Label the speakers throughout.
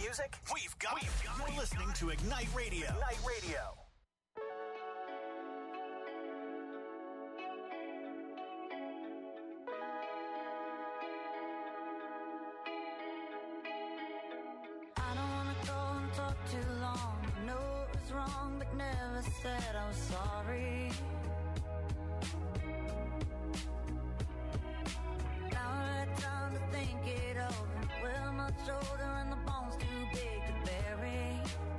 Speaker 1: music? We've got it. You're listening to Ignite Radio. Ignite Radio.
Speaker 2: I don't wanna go and talk too long. I know it was wrong, but never said I was sorry. Now I had time to think it over. Well, much older and the bones too big to bury.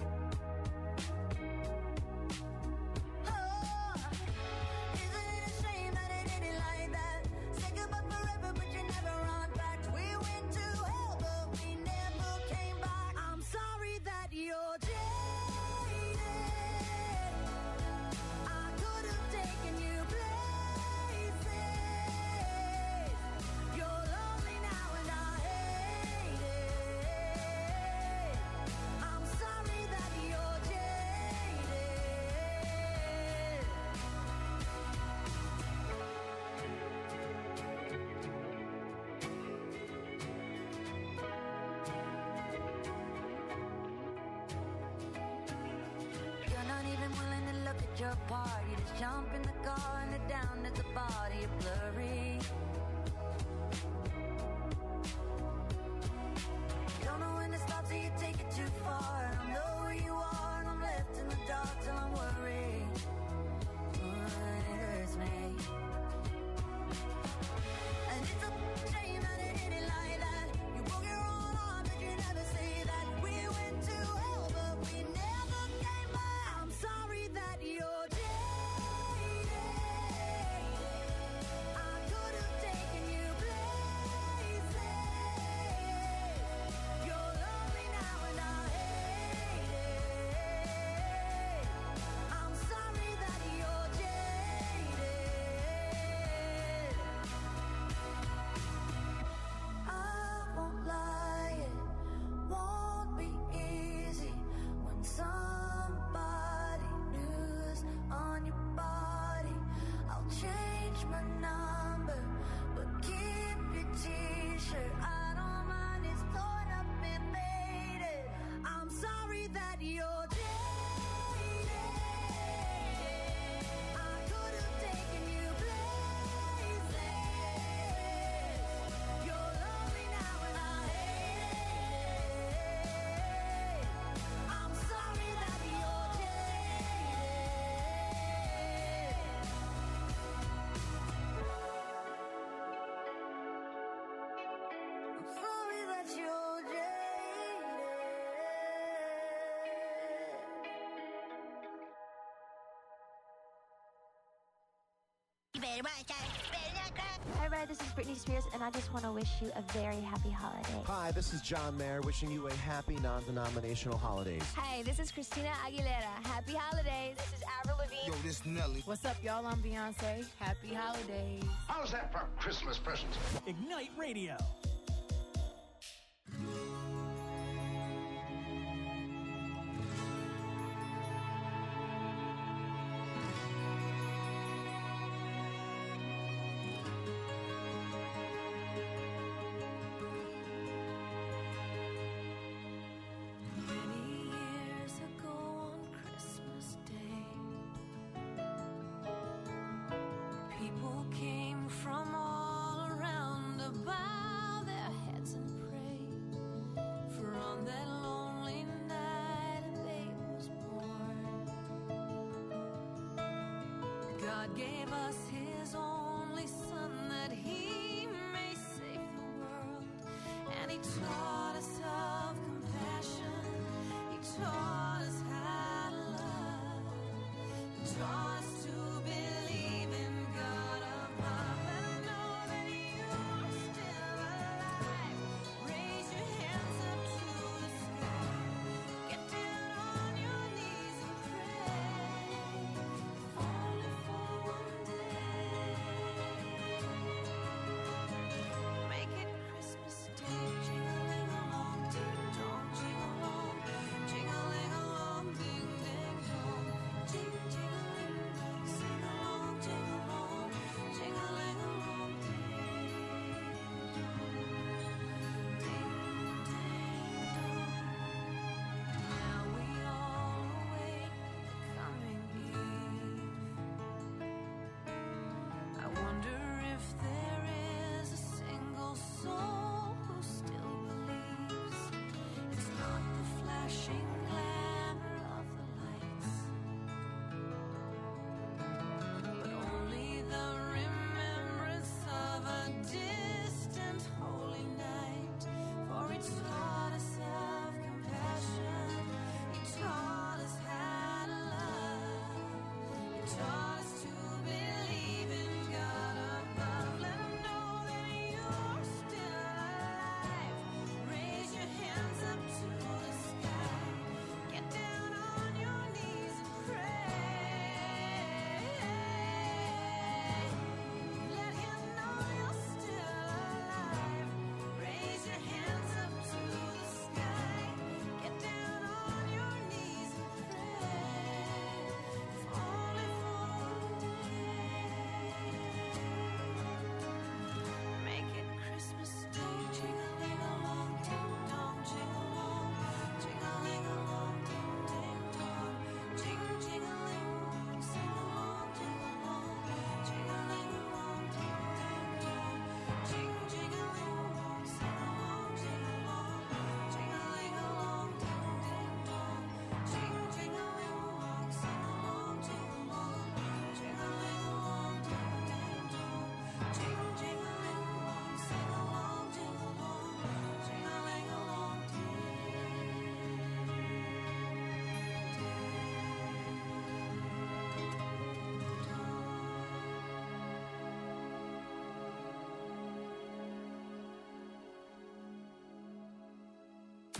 Speaker 2: Oh, isn't it a shame that it ended like that? Say goodbye forever, but you never run back. We went to hell, but we never came back. I'm sorry that you're jaded. I could have taken you places. You're lonely now and I hate it. I'm sorry that you're jaded. You're not even willing to look at your part. You just jump in the car and head down at the body. You're blurry. Don't know when to stop, so you take it too far. I don't know where you are, and I'm left in the dark till I'm worried. Oh, it hurts me. And it's a shame that it ended like that. You broke your own arm, but you never say that. We went to hell, but we never came back. I'm sorry that you're jaded. I could have taken you places. You're lonely now and I hate it. I'm sorry that you're jaded. I won't lie, it won't be easy when somebody new's on your body. I'll change my number, but keep your t-shirt. I don't mind, it's torn up and faded. I'm sorry that you're jaded. I could have taken you places. You're lonely now and I hate it. I'm sorry that you're jaded. I'm sorry that you're jaded. You better watch out.
Speaker 3: Hi, everybody, this is Britney Spears, and I just want to wish you a very happy holiday.
Speaker 4: Hi, this is John Mayer, wishing you a happy non-denominational holidays.
Speaker 5: Hey, this is Christina Aguilera. Happy holidays. This is Avril Lavigne.
Speaker 6: Yo, this Nelly.
Speaker 7: What's up, y'all? I'm Beyonce. Happy holidays.
Speaker 8: How's that for Christmas presents?
Speaker 1: Ignite Radio.
Speaker 2: Many years ago on Christmas Day, people came from all around to bow their heads and pray. For on that lonely night a babe was born. God gave us his only son that he may save the world. And he taught us of compassion. He taught us how to love. He taught us to believe in God above. Let him know that you are still alive. Raise your hands up to the sky. Get down on your knees and pray. If only for one day. Make it Christmas Day. Jingle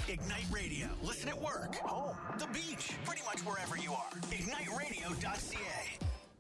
Speaker 1: Ignite Radio. Listen at work, home, the beach, pretty much wherever you are. IgniteRadio.ca.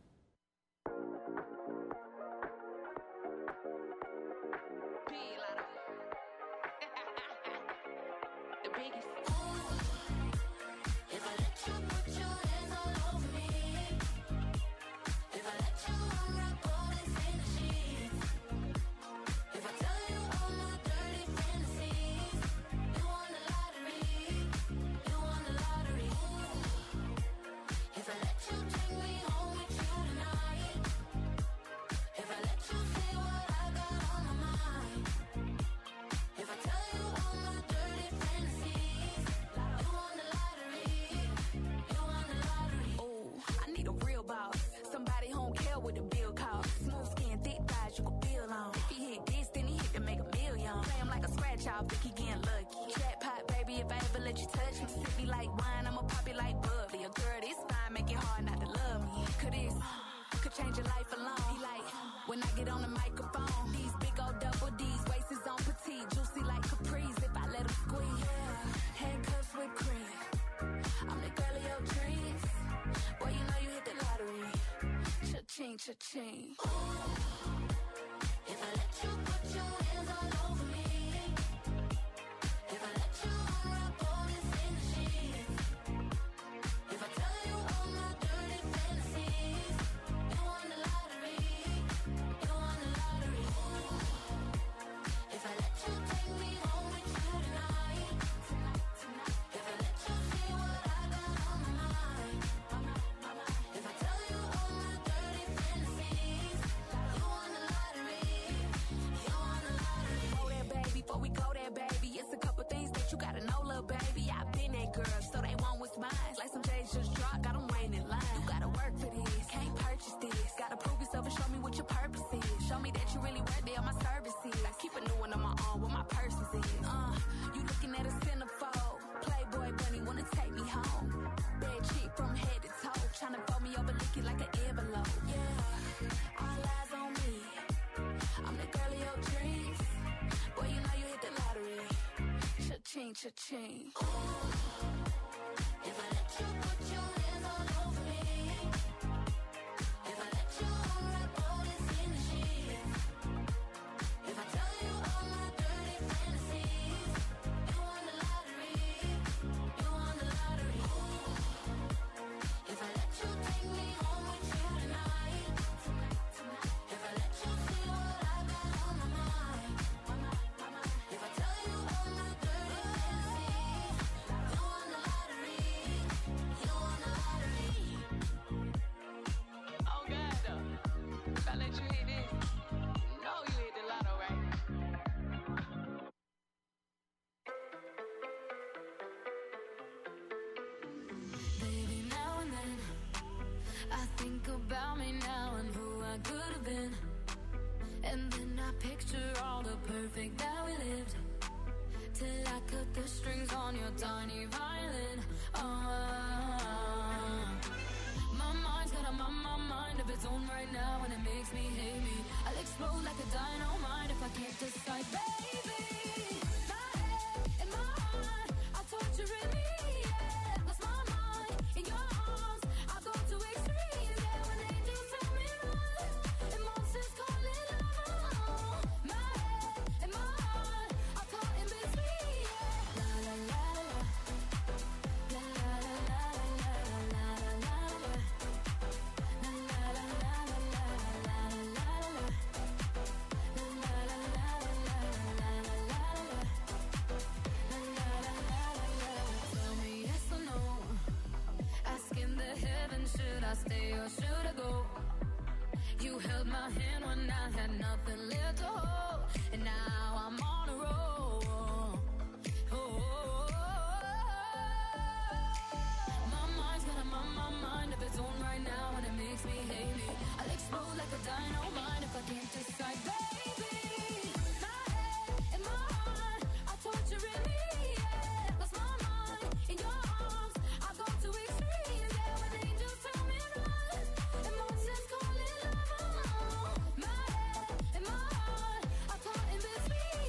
Speaker 2: Cha-ching.
Speaker 6: If I let you put your hands all over me, if I let you unwrap all this in the sheets, if I tell you all my dirty fantasies, you won the lottery, you won the lottery. If I let you take me home with you tonight, if I let you see what I got on my mind, if I tell you all my dirty fantasies, you won the lottery, you won the lottery.
Speaker 2: Go there, baby, before we go there, baby. It's a couple things that you gotta know, little baby. I've been that girl, so they want what's mine. Like some J's just dropped, got them waiting in line. You gotta work for this, can't purchase this. Gotta prove yourself and show me what your purpose is. Show me that you really worth it on my services. I keep a new one on my arm, what my purpose is. You looking at a centerfold. Playboy bunny wanna take me home. Bad chick from head to toe, tryna fold me over, lick it like an envelope. Yeah, all eyes on me. I'm the girl of your dreams. Boy, you know you hit the lottery. Cha-ching, cha-ching.
Speaker 6: If I let you put your hands all over me, if I let you unwrap all this in the sheets, if I tell you all my dirty fantasies, you won the lottery, you won the lottery. If I let you take me home with you tonight, if I let you see what I got on my mind, if I tell you all my dirty fantasies, you won the lottery, you won the lottery.
Speaker 2: Oh, God, though. If I let you hit this, you know you hit the lotto, right?
Speaker 6: Baby, now and then I think about me now and who I could have been, and then I picture all the perfect that we lived, till I cut the strings on your tiny violin. My mind's got a mind of its own right now, and it makes me hate me. I'll explode like a dynamite if I can't decide, baby. My head and my heart are torturing me. Yeah, lost my mind in your arms. I go to extremes. Yeah, when angels tell me run, emotions calling love. My head and my heart are caught in between. Yeah, la la la la, la la la la la la la la. Tell me yes or no. Asking the heavens, should I stay or should I go? You held my hand when I had nothing left to hold, and now I'm on a roll. My mind's got a mind of its own right now, and it makes me hate me. I'll explode like a dynamite if I can't decide, baby. My head and my heart are torturing me. Yeah, lost my mind in your arms. I go to extremes. Yeah, when angels tell me run, emotions calling love. My head and my heart are caught in between.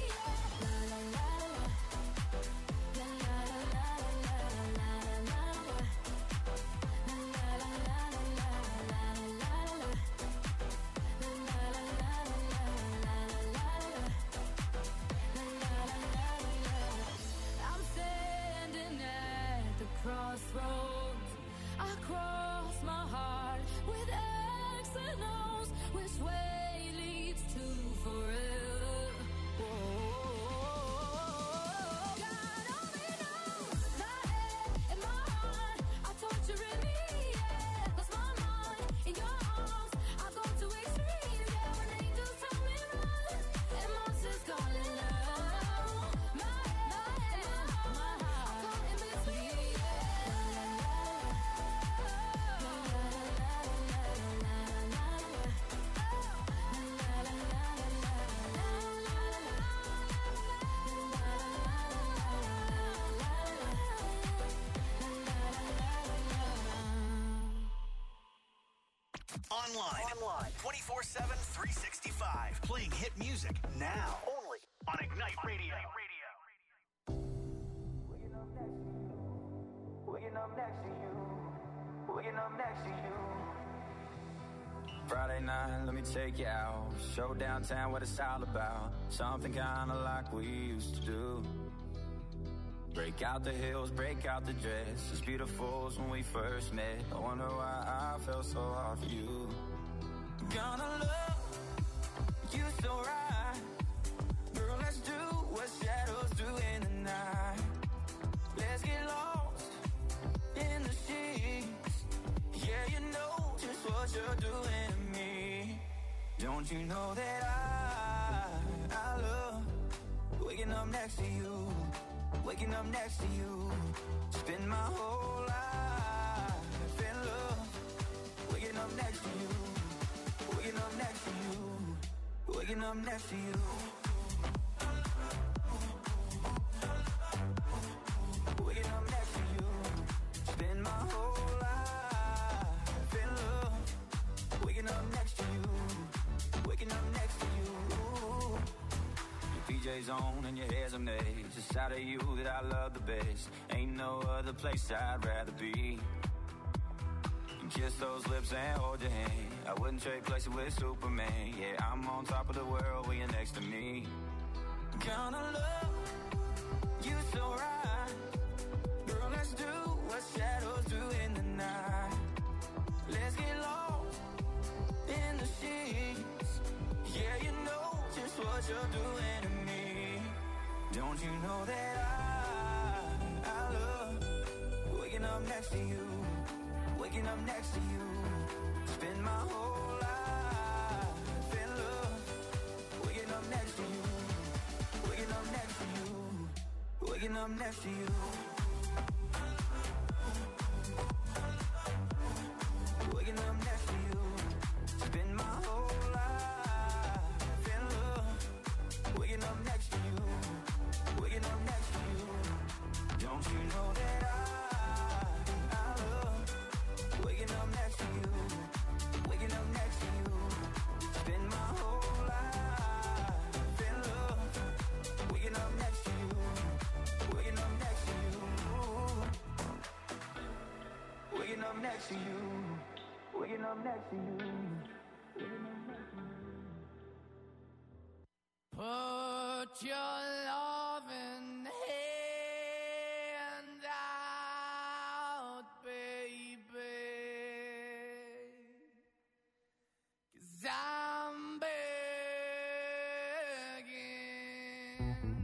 Speaker 1: Online. 24/7, 365. Playing hit music now. Only on Ignite Radio.
Speaker 9: Waking up next to you. Waking up next to you. Waking up next to you.
Speaker 10: Friday night, let me take you out. Show downtown what it's all about. Something kinda like we used to do. Break out the heels, break out the dress. As beautiful as when we first met. I wonder why I felt so hard for you. Gonna love you so right. Girl, let's do what shadows do in the night. Let's get lost in the sheets. Yeah, you know just what you're doing to me. Don't you know that I love waking up next to you. Waking up next to you. Spend my whole life in love. Waking up next to you. Waking up next to you. Waking up next to you. Waking up next to you. Spend my whole life in love. Waking up next to you. Waking up next to you. Your PJ's on and your hair's a maze. The side of you that I love the best. Ain't no other place I'd rather be. Kiss those lips and hold your hand. I wouldn't trade places with Superman. Yeah, I'm on top of the world when you're next to me. Gonna love you so right. Girl, let's do what shadows do in the night. Let's get lost in the sheets. Yeah, you know just what you're doing to me. Don't you know that I love waking up next to you. Waking up next to you. Spend my whole life in love. Waking up next to you. Waking up next to you. Waking up next to you. Waking up next to you. Spend my whole life in love. Waking up next to you. Waking up next to you. Don't you know that I love waking up next to you. Waking up next to you. Spend my whole life in love. Waking up next to you. Waking up next to you. Waking up next to you. Waking up next to you.
Speaker 11: Put your loving hand out, baby, 'cause I'm begging.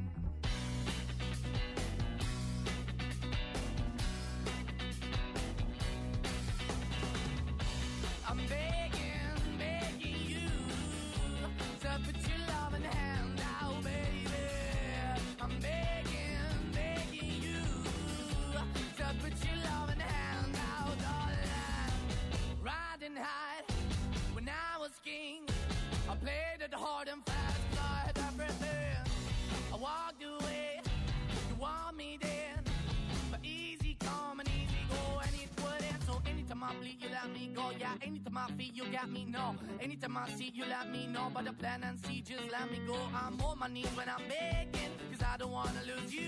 Speaker 11: I'm begging, begging you to put your loving hand out, baby. I'm begging, begging you to put your loving hand out, darling. Riding high when I was king, I played it hard and fast, I had everything. I walked away, you want me then, but easy come and easy go, and it wouldn't. So anytime I bleed, you let me go. Yeah, anytime I feel, you got me, no. Anytime I see, you let me know. But the plan and see, just let me go. I'm on my knees when I'm begging, 'cause I don't wanna lose you.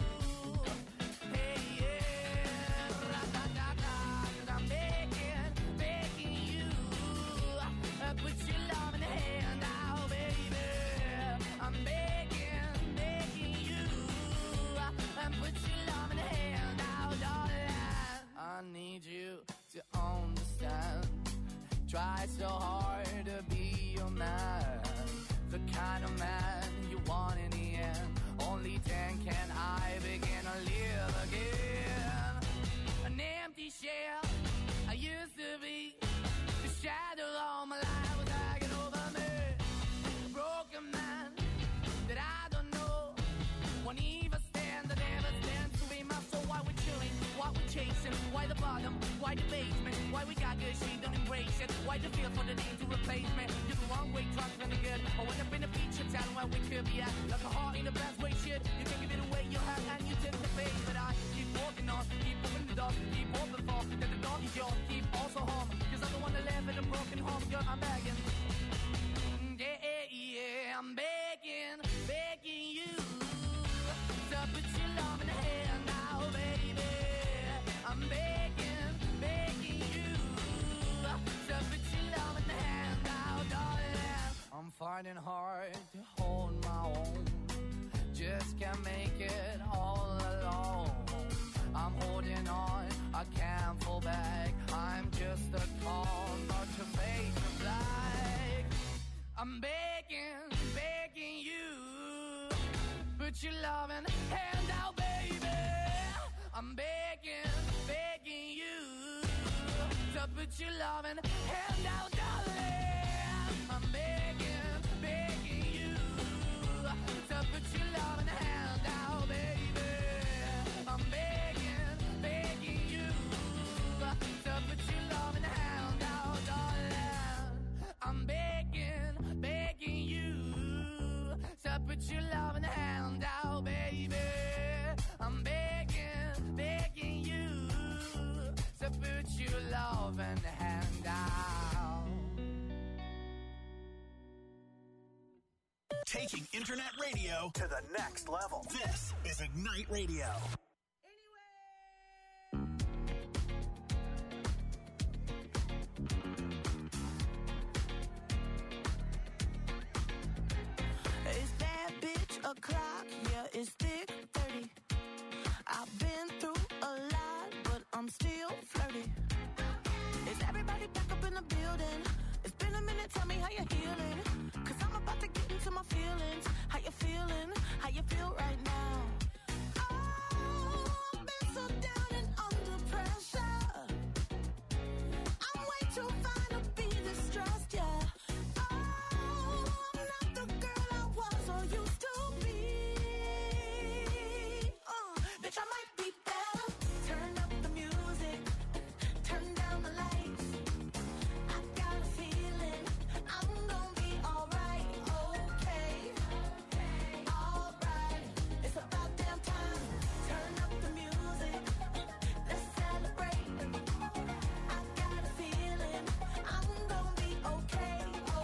Speaker 11: Hey, yeah, ra-da-da-da, 'cause I'm begging, begging you. Put your love in the hand out, baby. I'm begging, begging you. Put your love in the hand out, darling. I need you to understand. Try so hard to be your man, the kind of man you want in the end. Only then can I begin to live again. An empty shell I used to be, the shadow all my life was hanging over me. A broken man that I don't know won't even stand, that never stands to be my soul. Why we're chilling, why we're chasing, why the bottom, why the basement, why we got good, she don't embrace it, why the feel for the need to replace me. You're the wrong way, trying to be good. I went up in a feature town where we could be at, like a heart in the best way, shit. You can give it away, you have, and you tend to pay. But I keep walking on, keep moving the door, keep open for that the door is yours, keep also home, 'cause I'm the one that live in a broken home. put your loving hand out, baby. I'm begging, begging you to put your loving hand out, darling. I'm begging, begging you to put your loving hand out, baby. I'm begging, begging you to put your loving hand out, darling. I'm begging, begging you to put your loving hand out, baby. I'm begging, begging you to put your loving hand out.
Speaker 1: Taking internet radio to the next level. This is Ignite Radio.
Speaker 12: It's that bitch o'clock, yeah, it's thick 30. I've been through a lot, but I'm still flirty. Is everybody back up in the building? It's been a minute, tell me how you're healing. Cause I'm about to get into my feelings. How you feeling? How you feel right now? Oh, I've been so down and under pressure. I'm way too fine to be distressed, yeah. Oh, I'm not the girl I was or used to be. Bitch, I might be better. Turn up the music, turn down the lights. I got a feeling I'm gonna be alright, okay, alright. It's about damn time. Turn up the music, let's celebrate. I got a feeling I'm gonna be okay,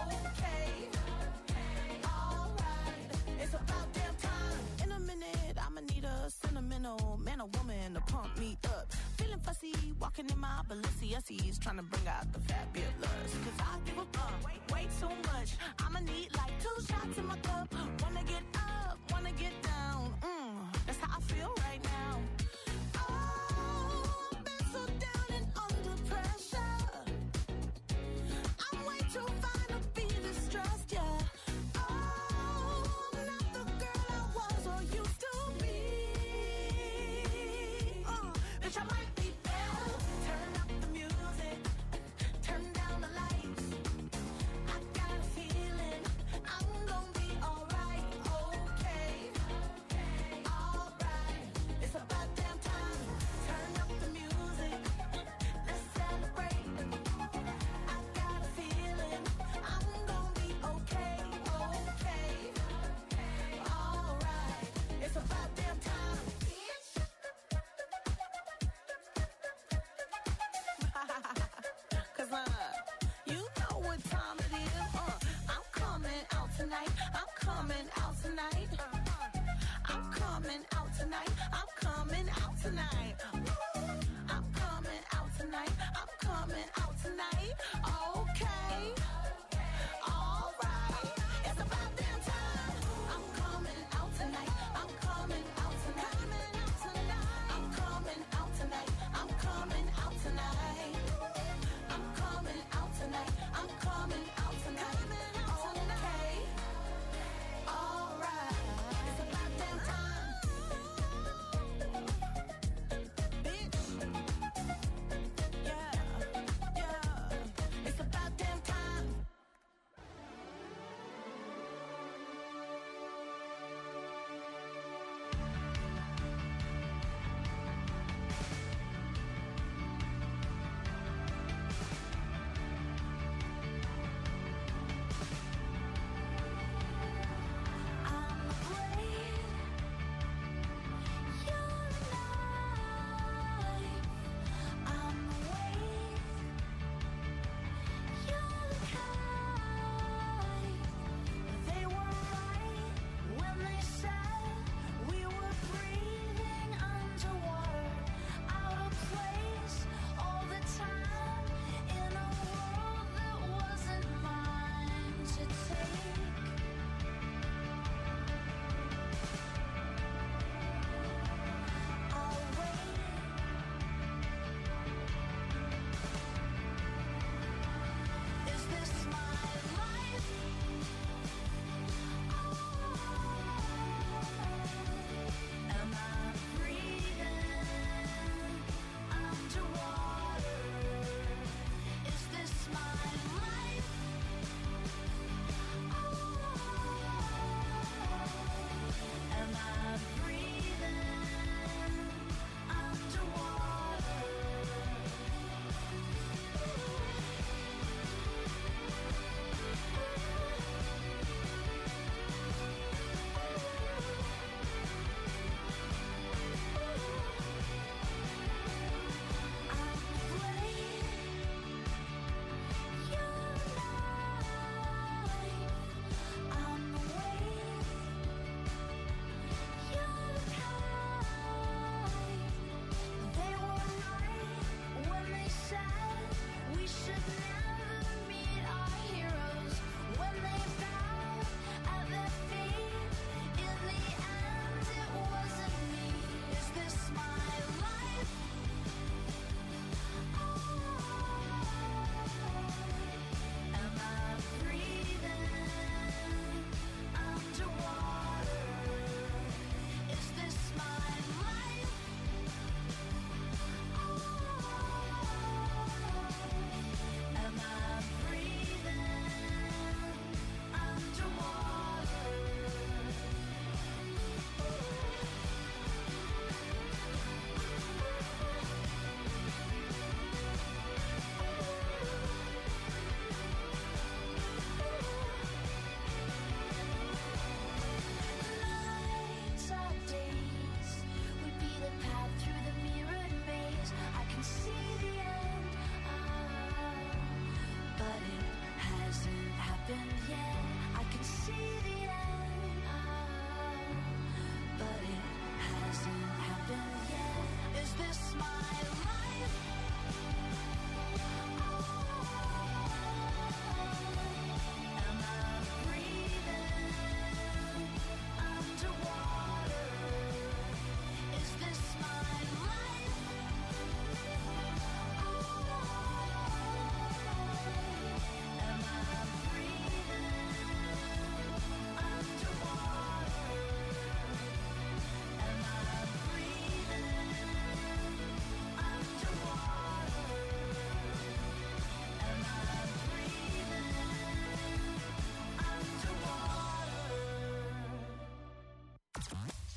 Speaker 12: alright. It's about damn time. In a minute, I'ma need a sentimental man or woman to pump me up. Feeling fussy, walking in my Balenciennes, trying to bring out the fabulous. Cause I give a fuck way too much. I'ma need like 2 shots in my cup. Wanna get up, wanna get down. That's how I feel right now. Oh, I've been so down and under pressure. I'm way too fine to be distressed, yeah. Oh, I'm not the girl I was or used to be. Bitch, I might be better. Turn up the music, turn down the lights. I got a feeling I'm gonna be alright, okay, alright. It's about damn time. Turn up the music, let's celebrate. I got a feeling I'm gonna be okay, alright. It's about damn time. Cause you know what time it is. I'm coming out tonight. I'm coming out tonight. I'm coming out tonight. I'm coming out tonight. I'm coming out tonight. I'm coming out tonight. Okay. Alright. It's about damn time. I'm coming out tonight. I'm coming out tonight. I'm coming out tonight. I'm coming out tonight. I'm coming out tonight. I'm coming out tonight. Okay. Alright. It's about damn time. Bitch. Yeah. Yeah.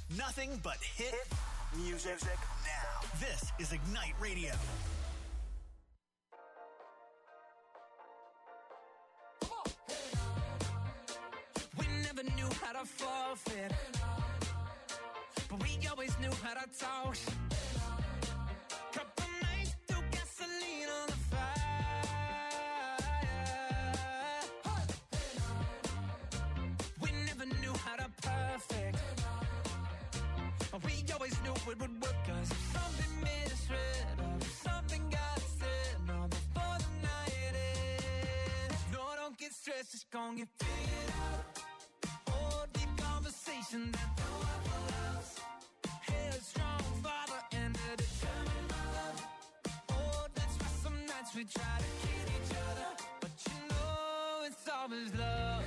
Speaker 1: Nothing but hit music now. This is Ignite Radio.
Speaker 11: We never knew how to forfeit, but we always knew how to talk. Couple nights threw gasoline on the fire. We never knew how to perfect, but we always knew it would work. 'Cause if something misread or if something got said, no, before the night ends. No, don't get stressed, it's gonna get figured out. Oh, deep conversation that no one loves. Headstrong father and a determined mother. Oh, that's why some nights we try to kill each other, but you know it's always love.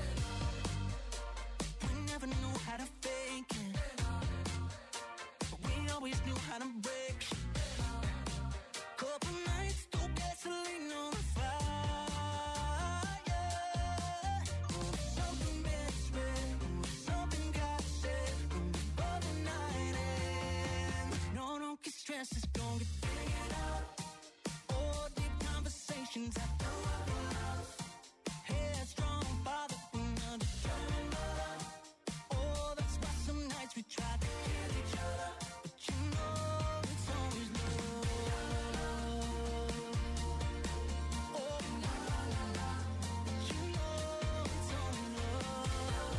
Speaker 11: We never knew how to fake it, but we always knew how to break. Couple nights through gasoline on the fire. Oh, something misread, oh, something got said before the night ends. No, don't get stressed, it's gonna get figured out. Oh, deep conversations I know I will love. Headstrong father and a determined mother. Oh, that's why some nights we try to kill each other, but you know it's always love. Oh, la la la la, but you know it's always love.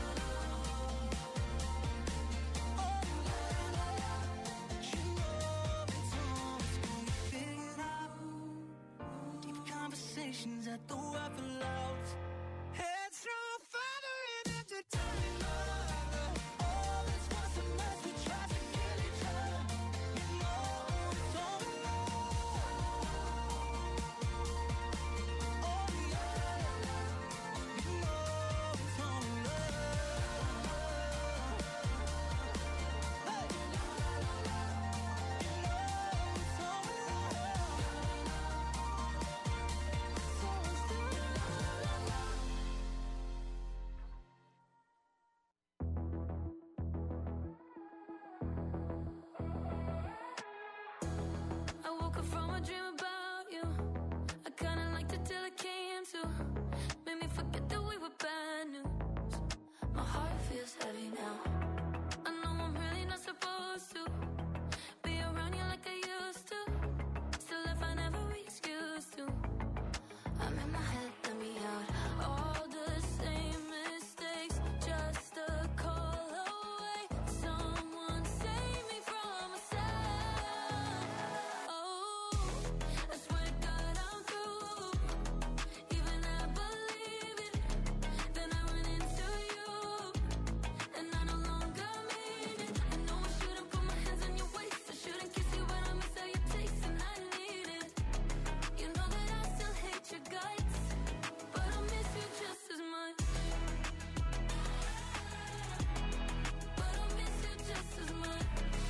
Speaker 11: Oh, la la la la, but you know it's always gonna get figured out. Deep conversations at the weapon loud. Headstrong father and a determined mother. Oh, that's why some nights we try to kill each other. You know it's always love. Oh, yeah, you know it's always love. Hey, la la la la, you know it's always love. It's always
Speaker 2: I woke up from a dream about you. I kinda liked it till it came to. Made me forget that we were bad news. My heart feels heavy now. I know I'm really not supposed to be around you like I used to. Still if I never excuse to. I'm in my head, let me out. All the same mistakes, just a call away. Someone save me from myself. Oh, I swear to God I'm through. Even I believe it. Then I run into you, and I no longer mean it. I know I shouldn't put my hands on your waist. I shouldn't kiss you, but I miss how you taste, and I need it. You know that I still hate your guts, but I miss you just as much. But I miss you just as much.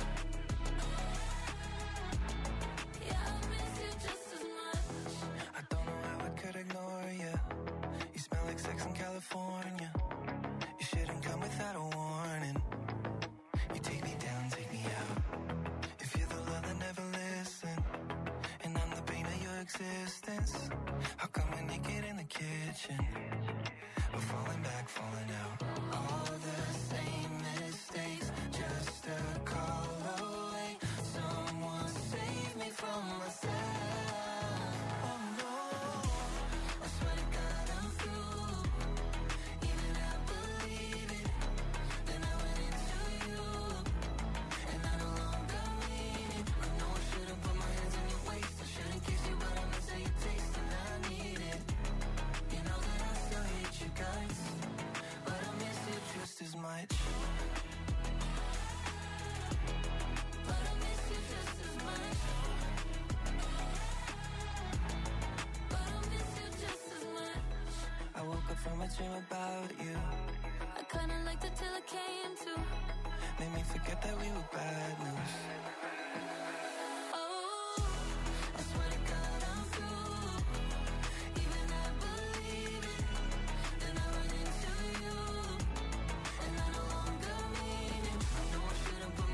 Speaker 2: Yeah, I miss you just as much.
Speaker 10: I don't know how I could ignore you. You smell like sex in California. You shouldn't come without a warning. You take me down, take me out. If you're the love that never listen, and I'm the pain of your existence, how come we're naked in the kitchen? We're falling back, falling out. All the same mistakes, just a call away. Someone save me from myself. Oh no, I swear to God I'm through. Even I believe it. Then I went into you, and I no longer mean it. I know I shouldn't put my hands on your waist. I shouldn't kiss you, but I miss how you taste, and I need it. You know that I still hate you guys, but I miss you just as much.
Speaker 2: But I miss you just as much. But I miss you just as much.
Speaker 10: I woke up from a dream about you.
Speaker 2: I kinda liked it till it came to.
Speaker 10: Made me forget that we were bad news.
Speaker 2: Oh, I swear to God I'm through. Even I believe it. Then I run into you, and I no longer mean it. I know I shouldn't put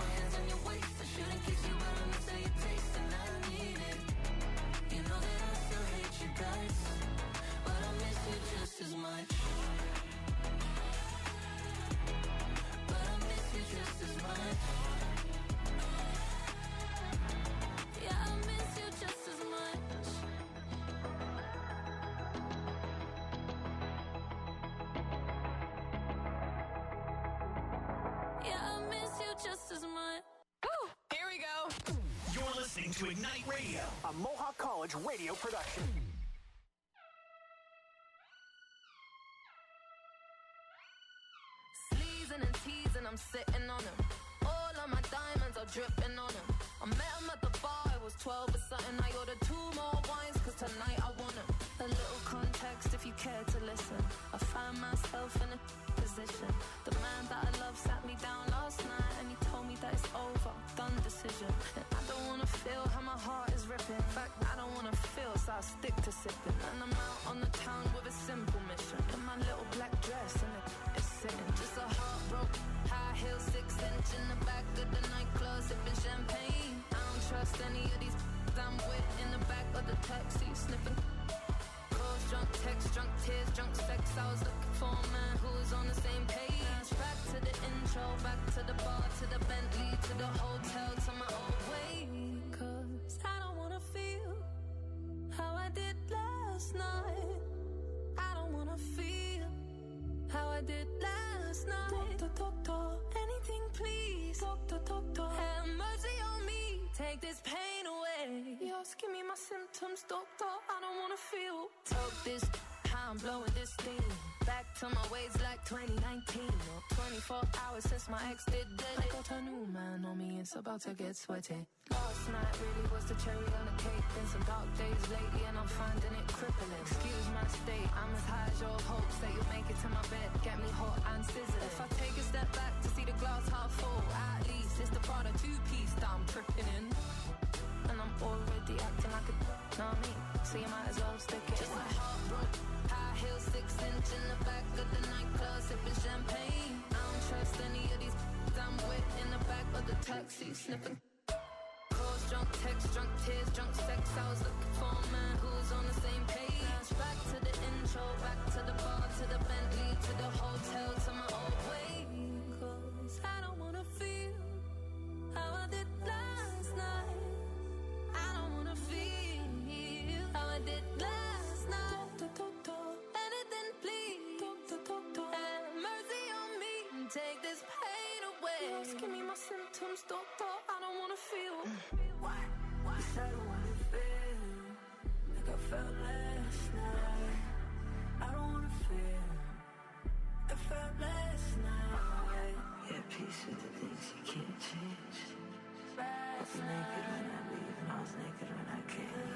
Speaker 1: to Ignite Radio,
Speaker 13: a Mohawk College radio production.
Speaker 5: Sleezing and teasing, I'm sitting on them. All of my diamonds are dripping on them. I met him at the bar, it was 12 or something. I ordered 2 more wines, cause tonight I want him. A little context if you care to listen. I find myself in a position. The man that I love sat me down last night and he told me that it's over, done decision. And I don't wanna feel how my heart is ripping. In fact, I don't wanna feel, so I stick to sipping. And I'm out on the town with a simple mission. In my little black dress and it's sitting. Just a heartbroken, high heel, 6-inch in the back of the nightclub, sipping champagne. I don't trust any of these I'm with in the back of the taxi, sniffing. Calls, drunk text, drunk tears, drunk sex. I was looking for a man who was on the same page. Back to the intro, back to the bar, to the Bentley, to the hotel, to my old way. Cause I don't wanna feel how I did last night. I don't wanna feel how I did last night. Doctor, anything please. Doctor, have mercy on me. Take this pain away. You're asking me my symptoms, doctor. I don't wanna feel. Talk this, how I'm blowing this steam. Back to my ways like 2019. Or 24 hours since my ex did dead. I got a new man on me, it's about to get sweaty. Last night really was the cherry on the cake. Been some dark days lately and I'm finding it crippling. Excuse my state, I'm as high as your hopes that you'll make it to my bed. Get me hot and sizzling. If I take a step back to see the glass half full, at least it's the Prada 2-piece that I'm tripping in. And I'm already acting like a know what I mean? So you might as well stick it. Just my heart broke, high heel, 6-inch in the back of the nightclub, sipping champagne. I don't trust any of these I'm with in the back of the taxi, sniffing. Calls, drunk text, drunk tears, drunk sex. I was looking for a man who was on the same page. Back to the intro, back to the bar, to the Bentley, to the hotel, to my old way. Cause I don't wanna feel how I did last night. I don't wanna feel how I did last night. Anything please. Have mercy on me. Take this pain away. You're asking me my symptoms, doctor. I don't wanna feel.
Speaker 10: Why? Yes, I don't wanna feel like I felt last night. I don't wanna feel like I felt last night. Yeah, peace with the things you can't change. I was naked when I leave and I was naked when I came.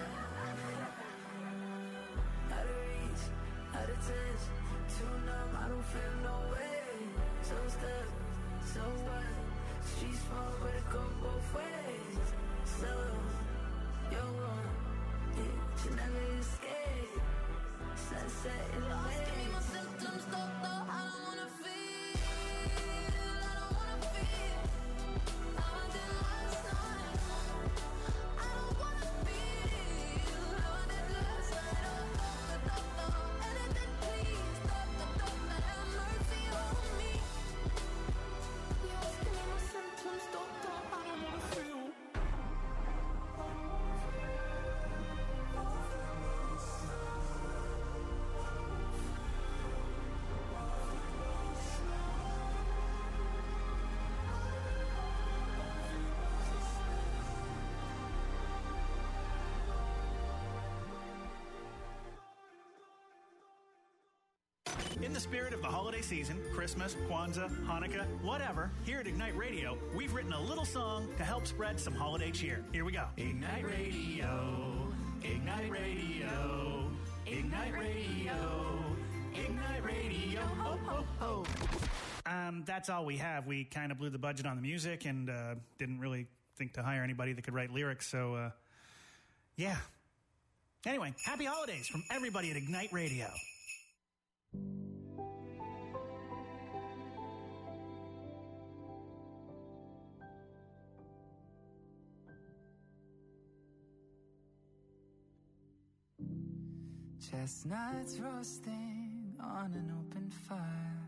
Speaker 10: Out of reach, out of touch, too numb, I don't feel no way. So stuck, so what? Street small, but it go both ways. So, you're wrong, yeah, you never escape. Sunset in the way.
Speaker 5: Give me my symptoms, doctor. I don't wanna feel. I don't wanna feel how I did last night. I don't wanna feel how I did last night. Oh, doctor, anything please. Doctor, have mercy on me. You're asking me my symptoms, doctor. I don't wanna feel.
Speaker 14: In the spirit of the holiday season, Christmas, Kwanzaa, Hanukkah, whatever, here at Ignite Radio, we've written a little song to help spread some holiday cheer. Here we go. Ignite Radio, Ignite Radio, Ignite Radio, Ignite Radio, ho, ho, ho. That's all we have. We kind of blew the budget on the music and didn't really think to hire anybody that could write lyrics, so, yeah. Anyway, happy holidays from everybody at Ignite Radio.
Speaker 10: Chestnuts roasting on an open fire.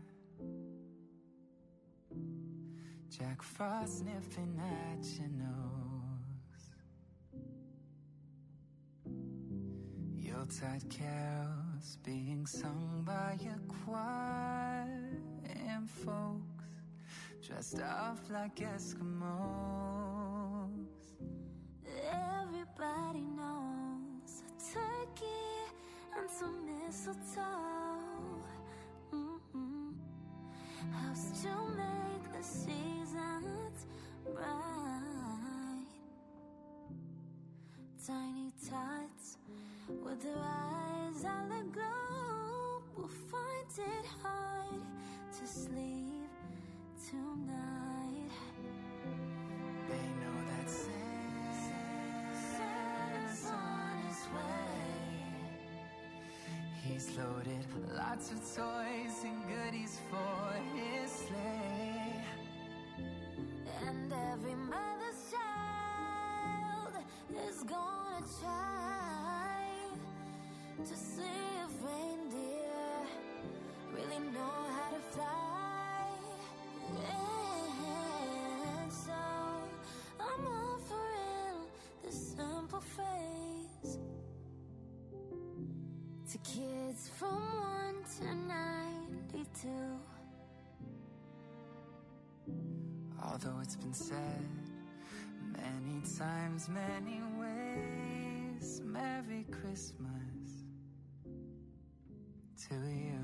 Speaker 10: Jack Frost nipping at your nose. Yuletide carols being sung by a choir. And folks dressed up like Eskimos.
Speaker 2: Everybody knows a turkey and some mistletoe helps to make the seasons bright. Tiny tots with their eyes all aglow will find it hard to sleep tonight.
Speaker 10: They know that Santa's on his way. He's loaded lots of toys and goodies for his sleigh.
Speaker 2: And every mother's child is gonna try to see if reindeer really know how to fly. And so I'm offering this simple phrase to kids from 1 to 92.
Speaker 10: Although it's been said many times, many ways, Merry Christmas to you.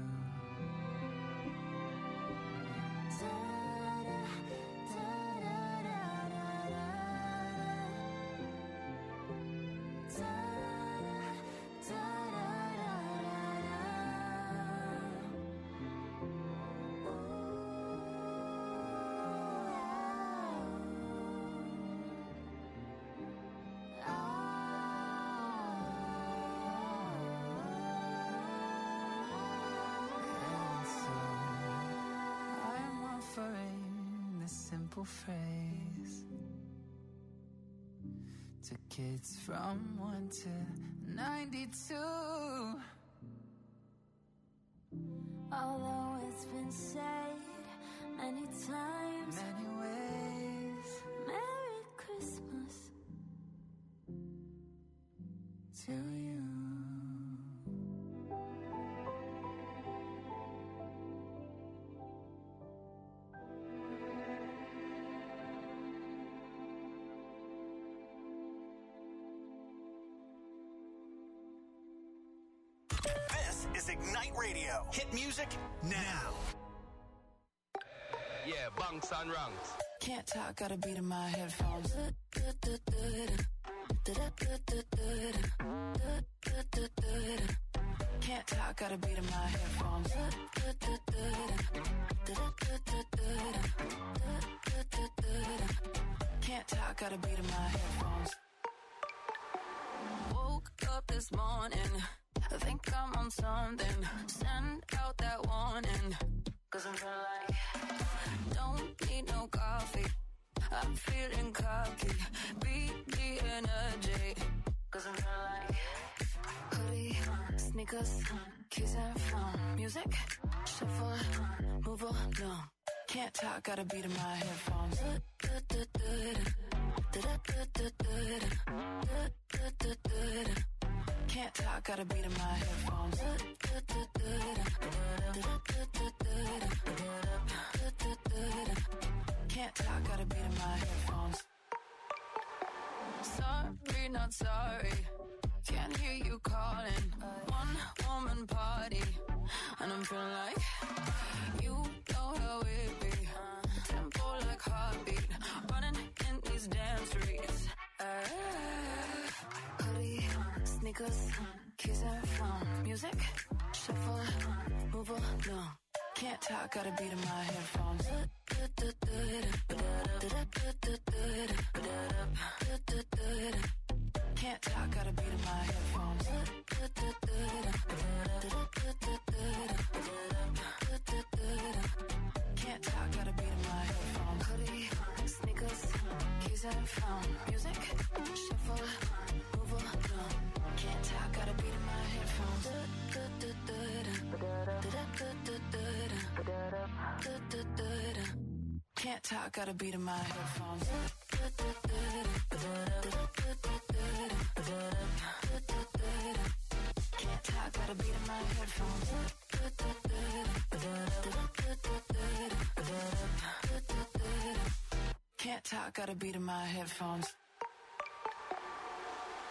Speaker 10: Phrase to kids from 1 to 92.
Speaker 2: Although it's been said many times,
Speaker 10: many ways,
Speaker 2: Merry Christmas
Speaker 10: to you.
Speaker 1: Is Ignite Radio. Hit music now.
Speaker 15: Yeah, bunks and ranks.
Speaker 10: Can't talk, gotta beat in my headphones. Can't talk, gotta beat in my headphones. Can't talk, gotta beat in my headphones. Woke up this morning, I think I'm on something. Send out that warning, 'cause I'm feeling like don't need no coffee. I'm feeling cocky. Beat the energy, 'cause I'm feeling like hoodie, sneakers, keys and phone. Music, shuffle, move along. Can't talk, gotta beat in my headphones. Can't talk, gotta beat in my headphones. Can't talk, gotta beat in my headphones. Sorry, not sorry. Can't hear you calling. One woman party, and I'm feeling like you know how it be. Tempo like heartbeat, running in these damn streets. Hoodie, sneakers, keys and phone. Music, shuffle, move along. Can't talk, gotta beat in my headphones. Can't talk, gotta beat in my headphones. Can't talk, gotta beat in my headphones. Hoodie, sneakers, keys and phone. Music, shuffle, move along. Can't talk, gotta beat in my headphones. Can't talk, gotta beat in my headphones. Can't talk, gotta beat in my headphones. Can't talk, gotta beat in my headphones.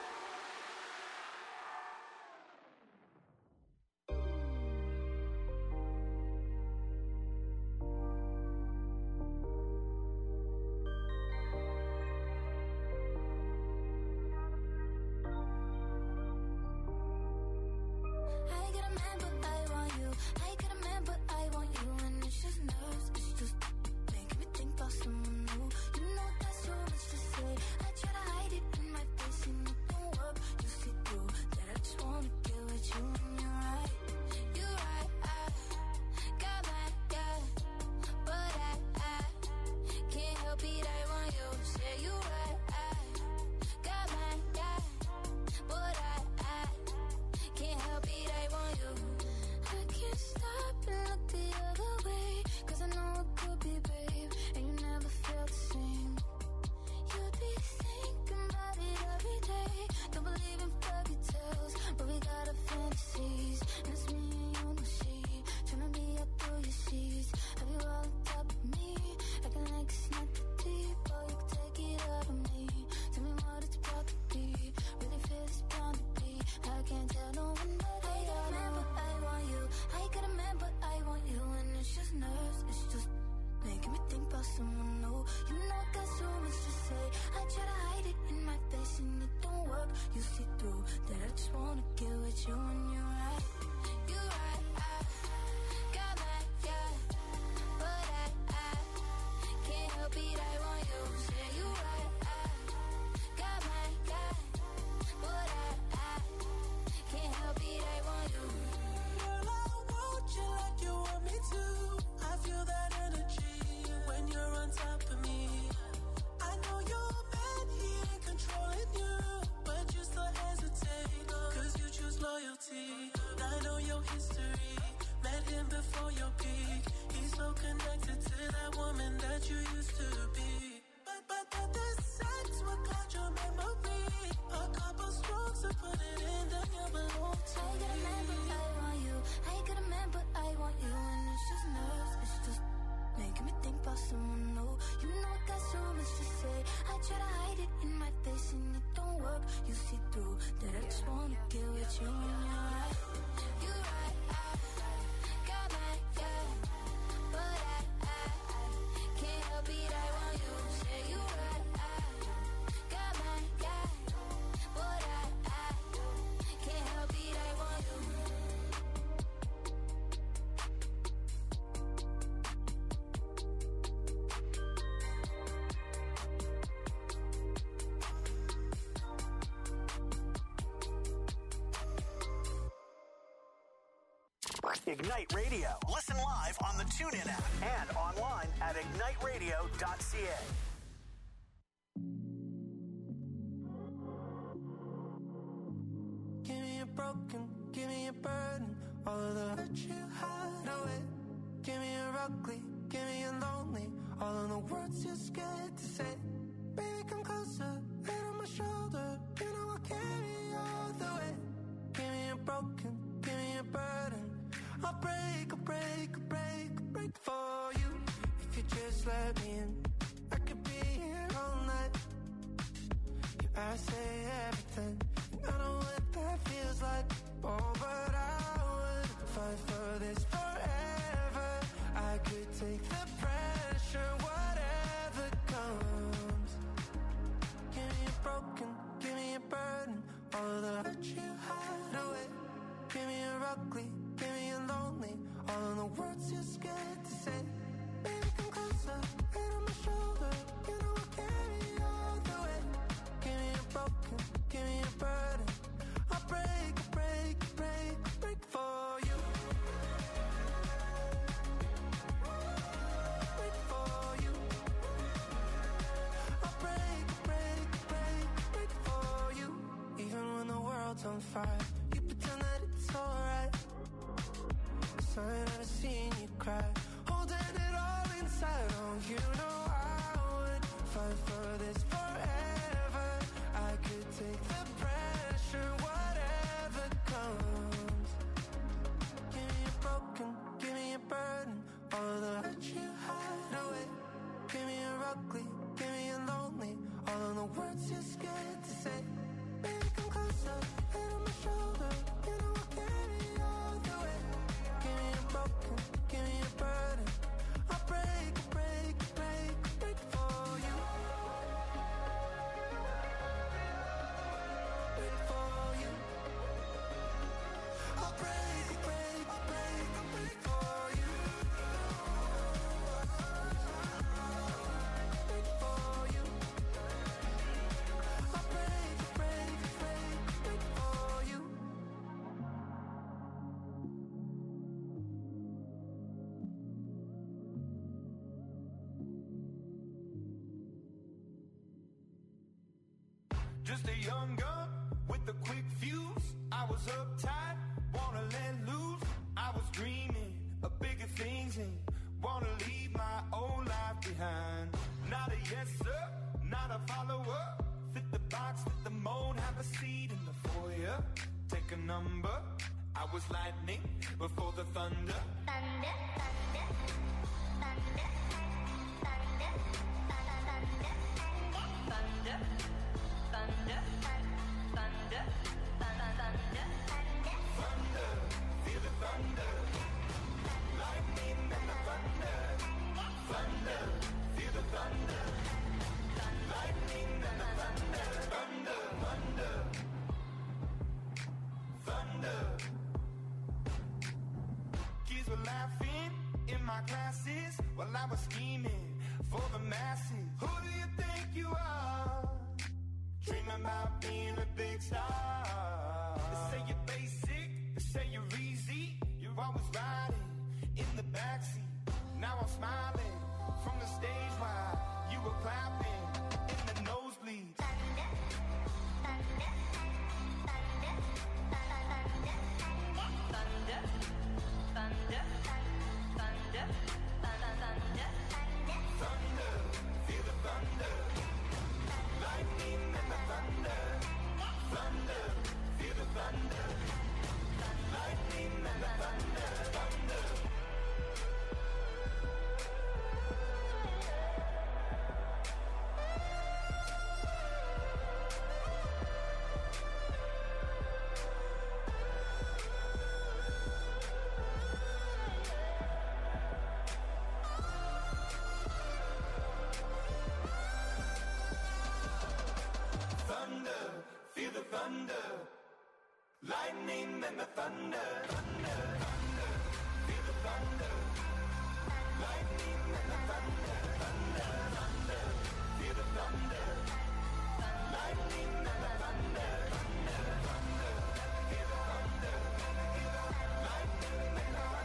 Speaker 14: Ignite Radio.
Speaker 1: Listen live on the TuneIn app
Speaker 14: And online at igniteradio.ca.
Speaker 10: Give me a broken, give me a burden, all of the hurt you hide away. Give me a ugly, give me a lonely, all of the words you're scared to say. Baby, come closer, head on my shoulder, you know I'll carry you all the way. Give me a broken, give me a burden, I'll break, I'll break, I'll break, I'll break for you. If you just let me in, I could be here all night. I say everything, and I know what that feels like. Oh, but I would fight for this forever. I could take the pressure, whatever comes. Give me a broken, give me a burden, all of the hurt you hide away. Give me a ugly, give me a lonely, all of the words you're scared to say. Baby, come closer, head on my shoulder, you know I'll carry you all the way. Give me a broken, give me a burden, I'll break, break, break, break for you. Break for you. I'll break, break, break, break for you. Even when the world's on fire, you pretend that it's alright. 'Cause I ain't never seen you cry, holding it all inside. Oh, you know I would fight for this forever. I could take the pressure, whatever comes. Give me a broken, give me a burden, all of the hurt you hide away. Give me a ugly, give me a lonely, all of the words you're scared to say. Baby, come closer, head on my shoulder, you know I'll carry you all the way. Give me a broken, give me a burden, I'll break, break, break, break for you. Break for you. I'll break, break, break, break for you. Break for you. I'll break, break, break, break for you. Just a young gun with a quick fuse. I was uptight, wanna let loose. I was dreaming of bigger things and wanna leave my old life behind. Not a yes sir, not a follower. Fit the box, fit the mold, have a seat in the foyer. Take a number. I was lightning before the thunder.
Speaker 6: Thunder, thunder, thunder, thunder, thunder, thunder, thunder, thunder, thunder,
Speaker 10: Thunder, feel the thunder. Lightning and the thunder. Thunder, feel the thunder. Lightning and the thunder. Thunder, thunder. Thunder. Kids were laughing in my classes while I was scheming for the masses. Who do you think you are? Dreaming about being a big star. They say you're basic, they say you're easy. You're always riding in the backseat. Now I'm smiling from the stage while you were clapping in the nosebleeds.
Speaker 6: thunder, thunder, thunder, thunder, thunder, thunder, thunder, thunder,
Speaker 10: Thunder, feel the thunder. Lightning and the thunder. Thunder, feel the thunder. Lightning and the thunder. Thunder. Thunder, feel the thunder. Lightning and the thunder. Thunder, thunder, feel the thunder. Lightning and the thunder. Thunder, thunder, feel the thunder. Lightning and the thunder. Thunder, thunder, feel the thunder. Lightning and the thunder.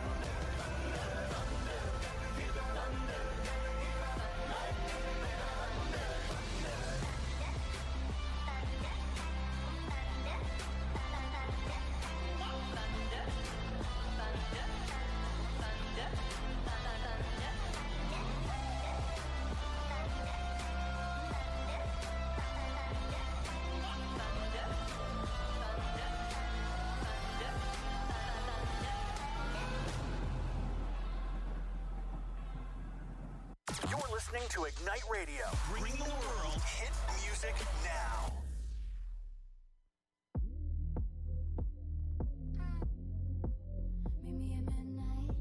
Speaker 14: listening to Ignite Radio.
Speaker 1: Bringing the world hit music now.
Speaker 2: Meet me at midnight.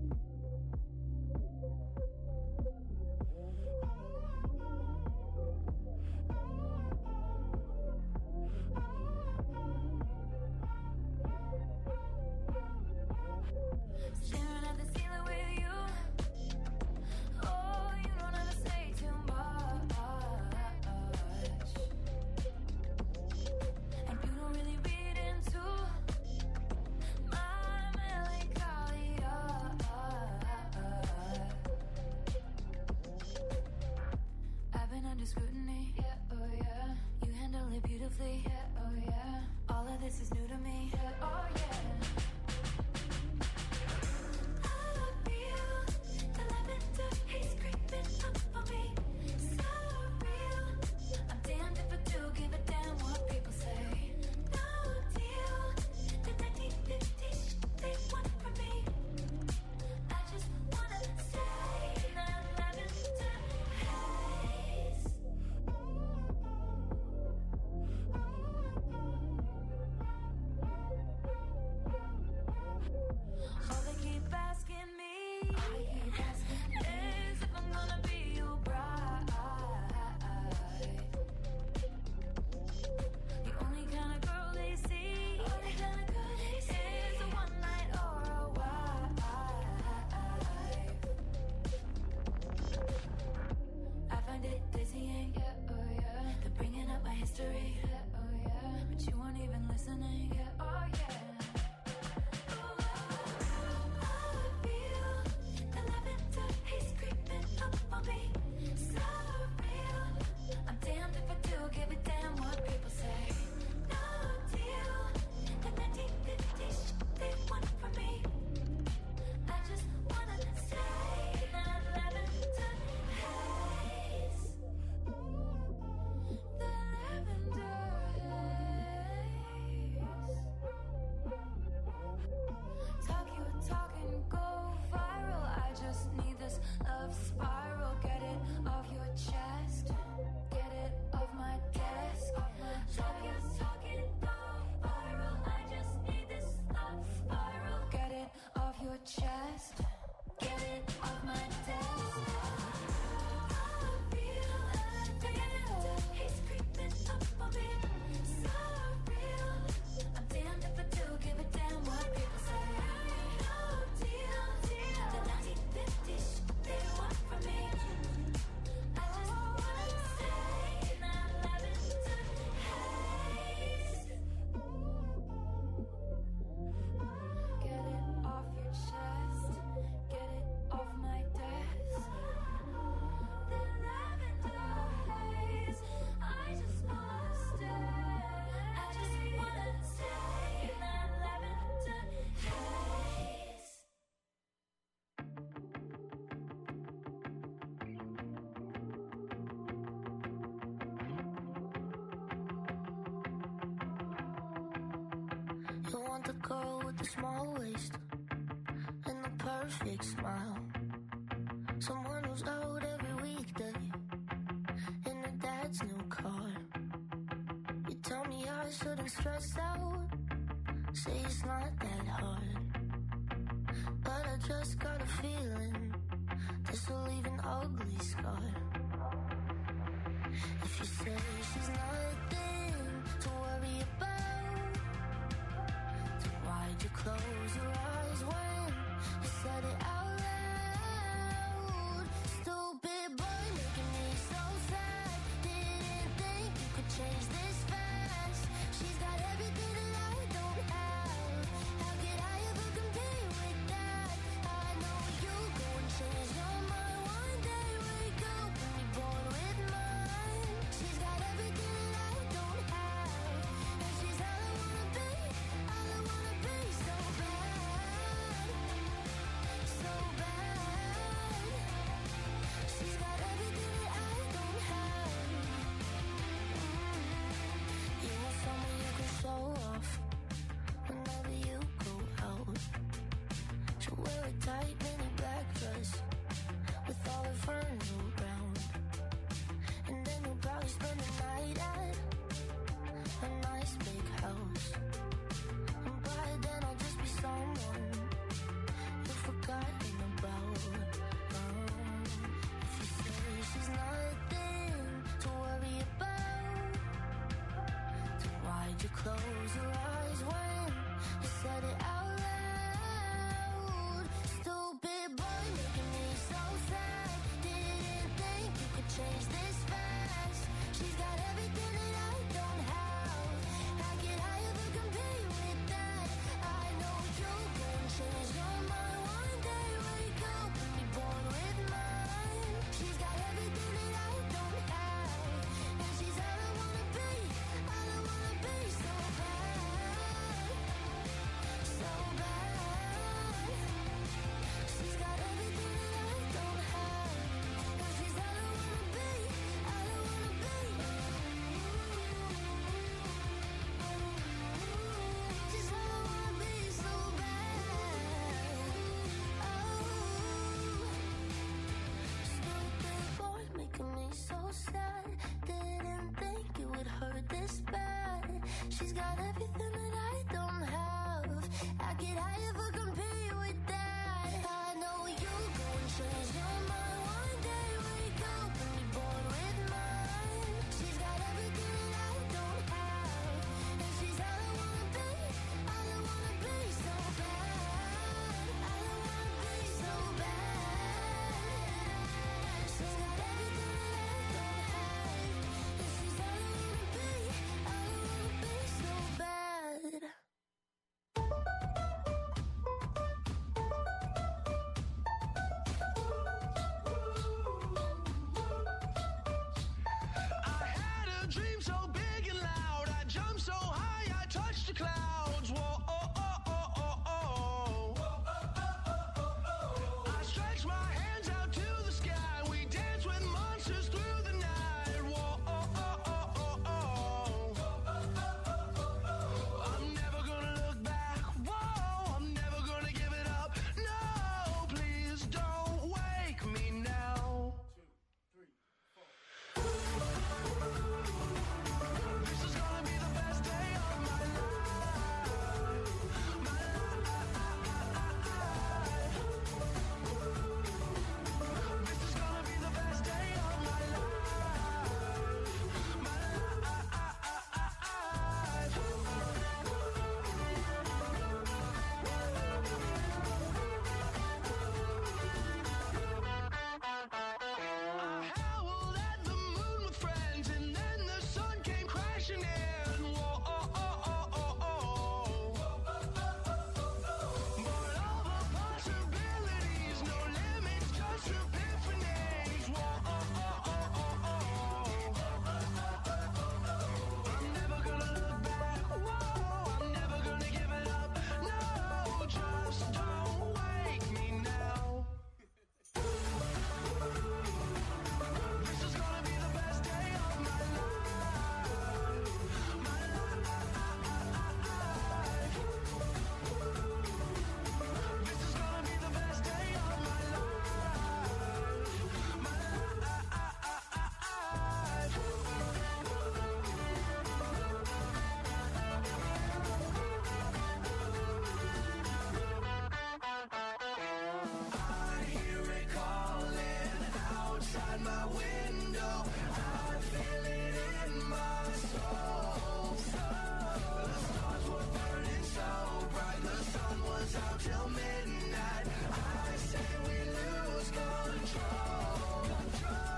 Speaker 2: Staring at the ceiling with you. Oh, you don't ever say too much. And you don't really read into my melancholia. I've been under scrutiny. Yeah, oh yeah. You handle it beautifully. Yeah, oh yeah. All of this is new to me. Yeah, oh yeah. I feel the lavender haze creeping up on me. So real. I'm damned if I do give a damn what people say. No deal. The 1950s they want from me. I just wanna stay in that lavender haze. All they keep asking me is if I'm gonna be your bride. The only kind of girl they see is a one night or a wife. I find it dizzying, yeah, oh yeah. They're bringing up my history, yeah, oh yeah. But you weren't even listening, yeah, oh yeah. I feel the lavender haze creeping up on me. So real. I'm damned if I do give a damn what people say. No deal. The 1950s they want from me. I just wanna stay in that lavender haze. The lavender haze. Talk your talk and go viral. I just need this love spiral. Get it off your chest. Get it off my desk. Talk your talk and go viral. I just need this love spiral. Get it off your chest. Get it off my desk. I feel the lavender haze creeping up on me. So real. I'm damned if I do give a damn what people say. No deal. The 1950s they want from me. I just wanna stay in that lavender haze. Get it off your chest. Get it off my desk. The lavender haze. I just wanna stay. I just wanna stay in that lavender haze.
Speaker 12: You want the girl with the small waist and the perfect smile. Someone who's out every weekday in her dad's new car. You tell me I shouldn't stress out, say it's not that hard. But I just got a feeling this will leave an ugly scar. If you say she's nothing to worry about, then why'd you close your eyes when you said it out loud? Stupid boy making me so sad. Didn't think you could change this fast. She's got everything that I don't have. How could I ever compare with that? I know you go and change your mind one day. Wake up and be born with mine. She's got everything that I don't have, and she's all I wanna be, so bad, so
Speaker 6: She's got everything that I don't have. I could ever compare with that. I know you go and change your mind one day. Wake up and be born with mine. She's got everything that I don't have, and she's all I wanna be. All I wanna be so bad. All I wanna be so bad. She's got everything that I don't have, and she's all I wanna be. All I wanna be so bad.
Speaker 15: I had a dream so big and loud. I jumped so high, I touched the clouds. Whoa, oh, oh, oh, oh, oh. I stretched my hands out to the sky. We danced with monsters through the night. Whoa, oh, oh, oh, oh, oh. I'm never gonna look back. Whoa, I'm never gonna give it up. No, please don't wake me now. This is gonna be the best day of my life. My life. This is gonna be the best day of my life. My I howled at the moon with friends, and then the sun came crashing in. Whoa, oh, oh, oh, oh, oh. But all the possibilities, no limits, just epiphanies. Whoa, oh, oh, oh, oh, oh. I'm never gonna look back. Whoa, I'm never gonna give it up. No, just don't wake me now. This is gonna be the best day of my life. My life. This is gonna be the best day of my life. My I hear it calling outside my window. I feel it in my soul. The stars were burning so bright, the sun was out till